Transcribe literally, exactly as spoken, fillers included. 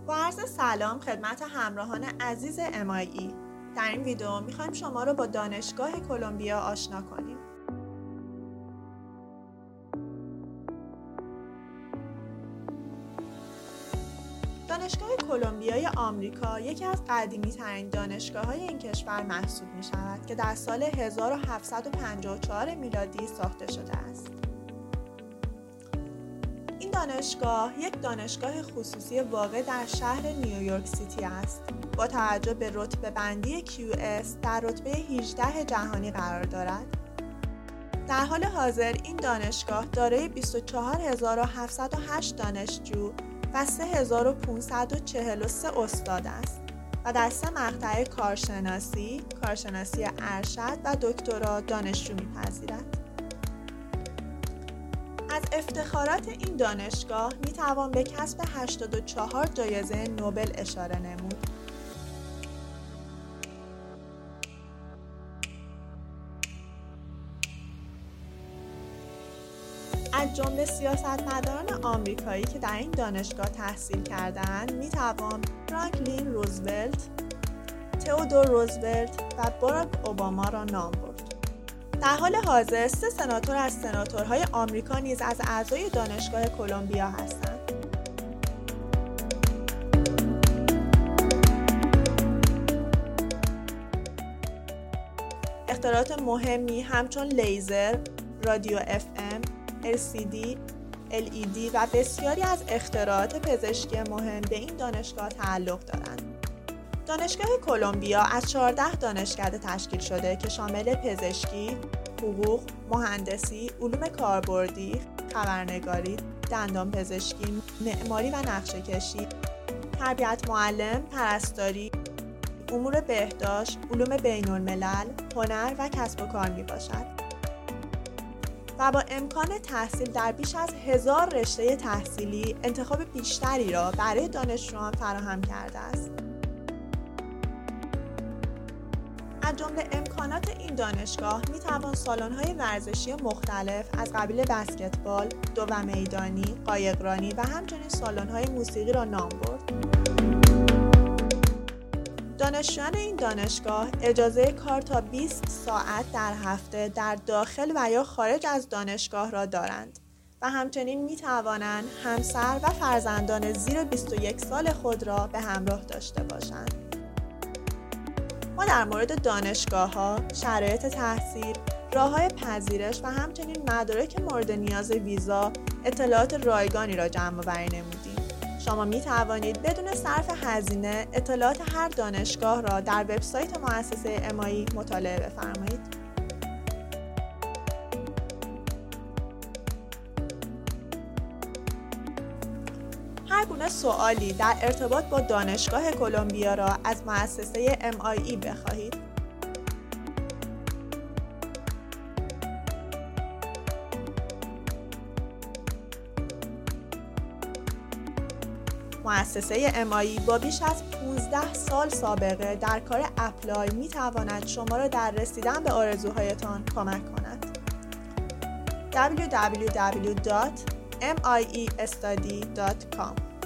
با عرض سلام خدمت همراهان عزیز ام آی ای. در این ویدیو میخوایم شما رو با دانشگاه کلمبیا آشنا کنیم. دانشگاه کلمبیای آمریکا یکی از قدیمی ترین دانشگاه های این کشور محسوب می شود که در سال هزار و هفتصد و پنجاه و چهار میلادی ساخته شده است. این دانشگاه یک دانشگاه خصوصی واقع در شهر نیویورک سیتی است. با توجه به رتبه بندی کیو اس در رتبه هجده جهانی قرار دارد. در حال حاضر این دانشگاه دارای بیست و چهار هزار و هفتصد و هشت دانشجو و سه هزار و پانصد و چهل و سه استاد است و در سه مقطع کارشناسی، کارشناسی ارشد و دکترا دانشجو می‌پذیرد. از افتخارات این دانشگاه می‌توان به کسب هشتاد و چهار جایزه نوبل اشاره نمود. از جمله سیاستمداران آمریکایی که در این دانشگاه تحصیل کردند میتوان فرانکلین روزولت، تئودور روزولت و باراک اوباما را نام برد. در حال حاضر سه سناتور از سناتورهای آمریکا نیز از اعضای دانشگاه کلمبیا هستند. اختراعات مهمی همچون لیزر، رادیو اف ام، ال سی دی، ال ای دی و بسیاری از اختراعات پزشکی مهم به این دانشگاه تعلق دارند. دانشگاه کلمبیا از چهارده دانشکده تشکیل شده که شامل پزشکی، حقوق، مهندسی، علوم کاربردی، خبرنگاری، دندان پزشکی، معماری و نقشه‌کشی، تربیت معلم، پرستاری، امور بهداشت، علوم بین‌الملل، هنر و کسب و کار میباشد. و با امکان تحصیل در بیش از هزار رشته تحصیلی انتخاب بیشتری را برای دانشجویان فراهم کرده است. از جمله امکانات این دانشگاه می توان سالن‌های ورزشی مختلف از قبیل بسکتبال، دو میدانی، قایقرانی و همچنین سالن‌های موسیقی را نام برد. دانشجویان این دانشگاه اجازه کار تا بیست ساعت در هفته در داخل و یا خارج از دانشگاه را دارند و همچنین می توانند همسر و فرزندان زیر بیست و یک سال خود را به همراه داشته باشند. ما در مورد دانشگاه‌ها، شرایط تحصیل، راه‌های پذیرش و همچنین مدارک مورد نیاز ویزا اطلاعات رایگانی را جمع‌آوری نمودیم. شما می توانید بدون صرف هزینه اطلاعات هر دانشگاه را در وبسایت مؤسسه ام آی ای مطالعه بفرمایید. هر گونه سوالی در ارتباط با دانشگاه کلمبیا را از مؤسسه ام آی ای بخواهید. مؤسسه ام آی ای با بیش از پانزده سال سابقه در کار اپلای می تواند شما را در رسیدن به آرزوهایتان کمک کند. دبلیو دبلیو دبلیو دات ام آی ای استادی دات کام